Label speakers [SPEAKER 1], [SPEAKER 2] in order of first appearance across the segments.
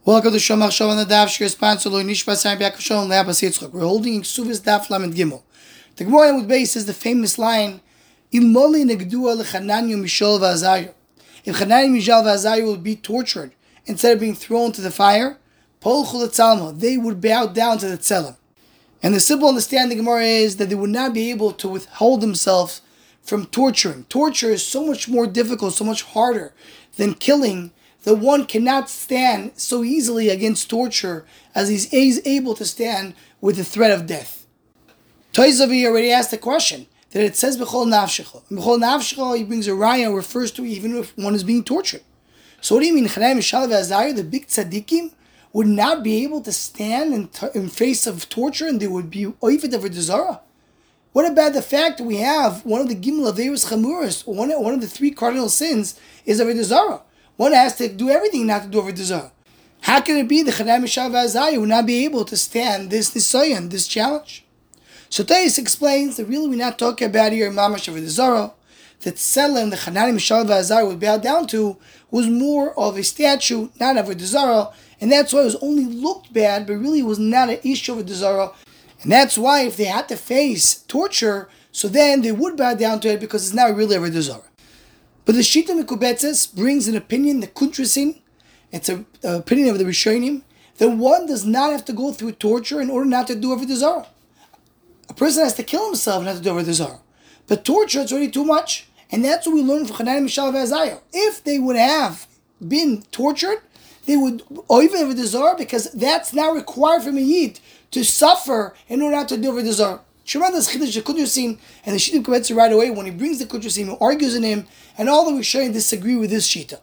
[SPEAKER 1] Welcome to Shomach Shalom on the Daf. Shir sponsor Lo Nishba Sarim Biakov Shalom Le'Abbas Yitzchak. We're holding Ksuvas Daf Lamed Gimel. The Gemara with base says the famous line, Ilmoli negdua lechananyu mishol v'azayu. If Chananyu, Mishael, v'azayu would be tortured instead of being thrown to the fire, polchu letzalma, they would bow down to the tzelem. And the simple understanding of the Gemara is that they would not be able to withhold themselves from torturing. Torture is so much more difficult, so much harder than killing, that one cannot stand so easily against torture as he's able to stand with the threat of death. Toizavi already asked the question that it says b'chol nafshecha. B'chol nafshecha, he brings a raya, refers to even if one is being tortured. So what do you mean? Chananyu, Mishael, v'azayu, the big tzaddikim, would not be able to stand in face of torture, and they would be oivet avodah zarah? What about the fact that we have one of the gimel averos chamuros, one of the three cardinal sins is avodah zarah? One has to do everything not to do avodah zarah. How can it be that Chananyu, Mishael, v'azayu would not be able to stand this nisayon, this challenge? So Tais explains that really we're not talking about here mamash avodah zarah. That Tzelem, the Chananyu, Mishael, v'azayu would bow down to, was more of a statue, not avodah zarah, and that's why it was only looked bad, but really was not an issue of avodah zarah. And that's why if they had to face torture, so then they would bow down to it because it's not really avodah zarah. But the Shita Mekubetzes brings an opinion, the Kuntrasin, it's an opinion of the Rishonim, that one does not have to go through torture in order not to do avodah zarah. A person has to kill himself not to do avodah zarah. But torture is already too much. And that's what we learn from Chananyu, Mishael, v'azayu. If they would have been tortured, they would oivet avodah zarah, because that's now required from a Yid to suffer in order not to do avodah zarah. Shemar Chidush Kuntrasin, and the Shita Mekubetzes right away, when he brings the Kuntrasin, he argues in him, and all the Rishonim disagree with this Shita.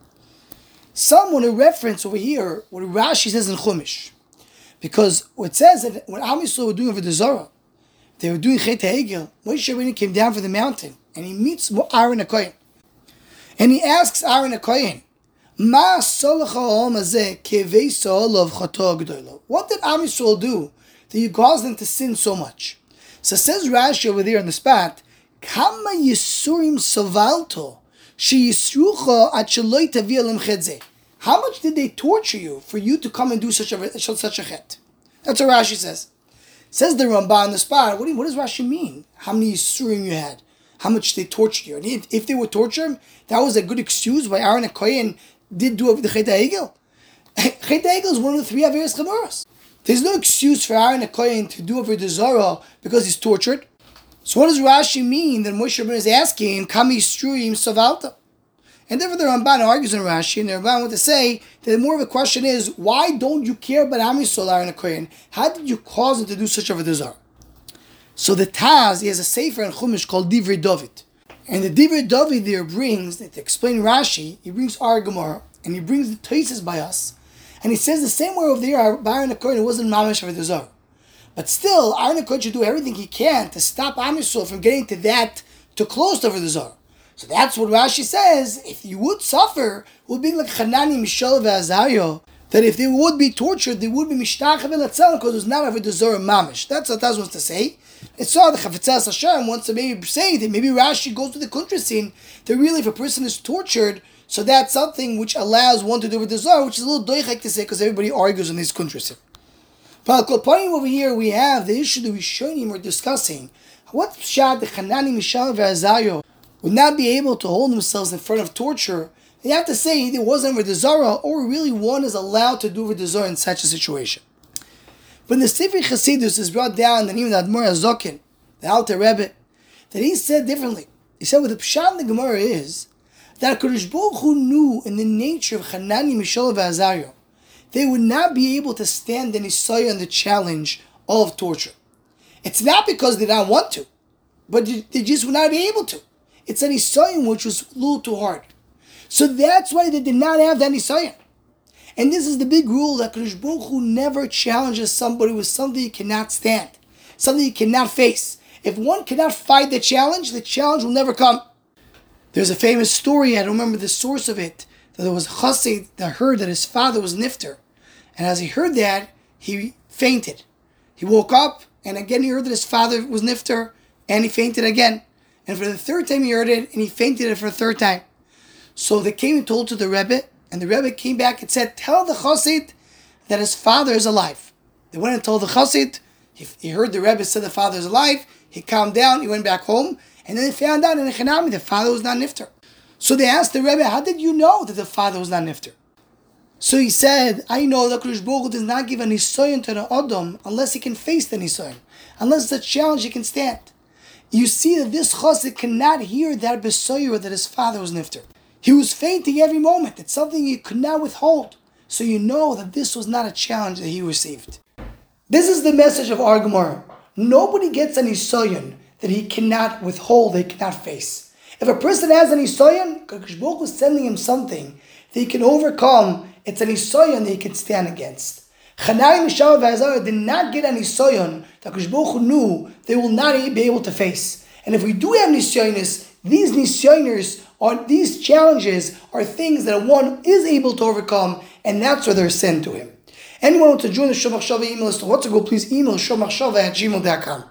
[SPEAKER 1] Some want to reference over here what Rashi says in Chumash, because it says that when Am Yisrael were doing avodah zarah, they were doing Chet HaEgel. Moshe Rabbeinu came down from the mountain, and he meets Aaron HaKohen, and he asks Aaron HaKohen, Ma solach ha'olam hazeh kevei so'olav chato g'doilo. What did Am Yisrael do that you caused them to sin so much? So says Rashi over there on the spot, Kama yisurim sovalto she yisrucha at sheloi tavi alim chedzeh. How much did they torture you for you to come and do such a chet? That's what Rashi says. Says the Ramban on the spot, what does Rashi mean? How many yisurim you had? How much they tortured you? And if they would torture him, that was a good excuse why Aaron HaKohen did do the Chet HaEgel. Chet HaEgel is one of the three Averos Chamuros. There's no excuse for Aaron HaKohen to do avodah zarah because he's tortured. So what does Rashi mean that Moshe Rabbeinu is asking, Kami Yisruim Savalta? And therefore the Ramban argues in Rashi, and the Ramban want to say that more of a question is, why don't you care about Am Yisrael, Aaron HaKohen? How did you cause him to do such avodah zarah? So the Taz, he has a sefer in Chumash called Divrei David. And the Divrei David there brings, to explain Rashi, he brings our Gemara, and he brings the Tosfos by us, and he says the same way over there by Aaron HaKohen, it wasn't mamash avodah zarah. But still, Aaron HaKohen should do everything he can to stop Am Yisrael from getting to that, too close to avodah zarah. So that's what Rashi says, if you would suffer, it would be like Chananyu, Mishael, v'azayu, that if they would be tortured, they would be mishtach v'latzel, because it was not avodah zarah mamash. That's what Taz wants to say. And so the Chavetzas Hashem wants to maybe say that maybe Rashi goes to the Kuntrasin, that really if a person is tortured, so that's something which allows one to do avodah zarah, which is a little doichek to say, because everybody argues on this Kuntrasin. But over here we have the issue that we're discussing. What pshat the Chananyu, Mishael, v'azayu would not be able to hold themselves in front of torture? You have to say it wasn't avodah zarah, or really one is allowed to do avodah zarah in such a situation. But in the Sefer Chasidus is brought down the name of the Admor HaZoken, the Alter Rebbe, that he said differently. He said what the pshat in the Gemara is that HaKadosh Baruch Hu knew in the nature of Chananyu, Mishael, v'azayu, they would not be able to stand the nisayon, the challenge of torture. It's not because they don't want to, but they just would not be able to. It's a nisayon which was a little too hard. So that's why they did not have that nisayon. And this is the big rule that Kadosh Baruch Hu never challenges somebody with something you cannot stand, something you cannot face. If one cannot fight the challenge will never come. There's a famous story, I don't remember the source of it, that there was a chassid that heard that his father was nifter. And as he heard that, he fainted. He woke up, and again he heard that his father was nifter, and he fainted again. And for the third time he heard it, and he fainted it for the third time. So they came and told to the Rebbe, And the Rebbe came back and said, tell the Chassid that his father is alive. They went and told the Chassid. He heard the Rebbe say the father is alive. He calmed down. He went back home. And then they found out in the Chanami the father was not nifter. So they asked the Rebbe, how did you know that the father was not nifter? So he said, I know that Kadosh Baruch Hu does not give a nisoyon to the Adam unless he can face the nisoyon. Unless it's a challenge he can stand. You see that this chassid cannot hear that besoyer that his father was nifter. He was fainting every moment. It's something he could not withhold. So you know that this was not a challenge that he received. This is the message of our Gemara. Nobody gets a nisoyon that he cannot withhold, he cannot face. If a person has a nisoyon, Kadosh Baruch Hu is sending him something that he can overcome. It's an nisoyon that he can stand against. Chanai, Mishael, and Azariah did not get a nisoyon that Kadosh Baruch Hu knew they will not be able to face. And if we do have nisoyoners, these nisoyoners or these challenges are things that one is able to overcome, and that's where they're sent to him. Anyone who wants to join the Shomachshava email list or what's to go, please email shomachshava@gmail.com.